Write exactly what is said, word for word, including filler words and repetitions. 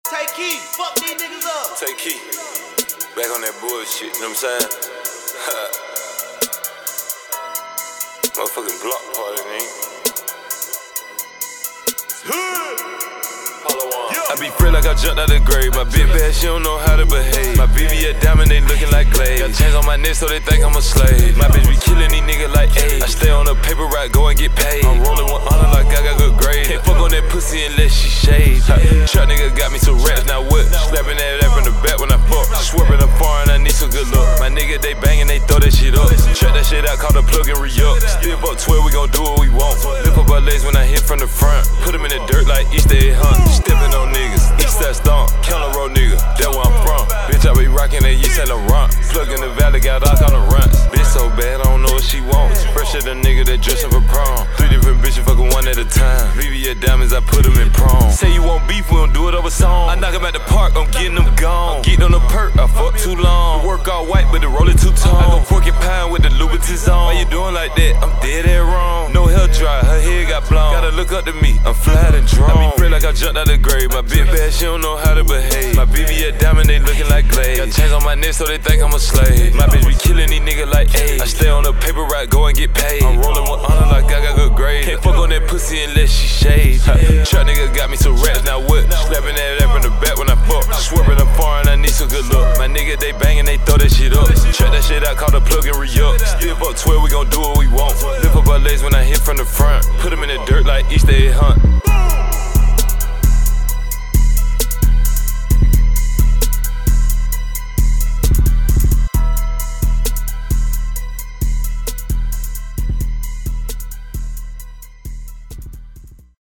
Take key, fuck these niggas up. Take key. Back on that bullshit, you know what I'm saying? Motherfucking block party, nigga. I be free like I jumped out the grave. My big bad, she don't know how to behave. My B B a diamond, they looking like glaze. Got chains on my neck so they think I'm a slave. My bitch be killing these niggas like AIDS. I stay on a paper route, go and get paid. I'm rolling one honor like I got good grades. Can't fuck on that pussy unless she shaved. Trap nigga got me some raps, now what? Slapping that app in the back when I fuck. Swerving I'm foreign, I need some good luck. My nigga, they banging, they throw that shit up. Trap that shit out, call the plug and re-up. Still fuck twelve, we gon' do what we want. Lift up our legs when I hit from the front. Put them in the dirt like Easter egg hunt. Stepping on niggas, east that stomp. Counter road nigga, that where I'm from. Bitch, I be rocking that East Saint Laurent. Plug in the valley, got all kind of runs. Bitch so bad, I don't know what she wants. Fresh at the nigga that dressin' for prom. Three different bitches fucking one at a time. V V at diamonds, I put them in prom. Say you want beef, we don't do it over song. I knock him at the park, I'm getting them gone. I'm getting on the perk, I fuck too long. The work all white, but the roller too tall. I go porcupine with the Louboutins on. Why you doing like that? I'm dead and wrong. No hair dry, her hair got blown. Gotta look up to me, I'm flat and drawn. I be free like I jumped out the grave. My big bad, she don't know how to behave. My B B a diamond, they looking like glaze. Got chains on my neck so they think I'm a slave. My bitch be killing these niggas like AIDS. I stay on a paper route, go and get paid. I'm rolling one honor like I got good grades. Can't fuck on that pussy unless she shaved. Trap nigga got me some raps, now what? Slapping that app in the back when I fuck. Swerving I'm foreign, I need some good luck. My nigga, they banging, they throw that shit up. Trap that shit out, call the plug and re-up. Still fuck twelve, we gon' do what we want. Lift up our legs when I hit from the front. Put them in the dirt like Easter egg hunt.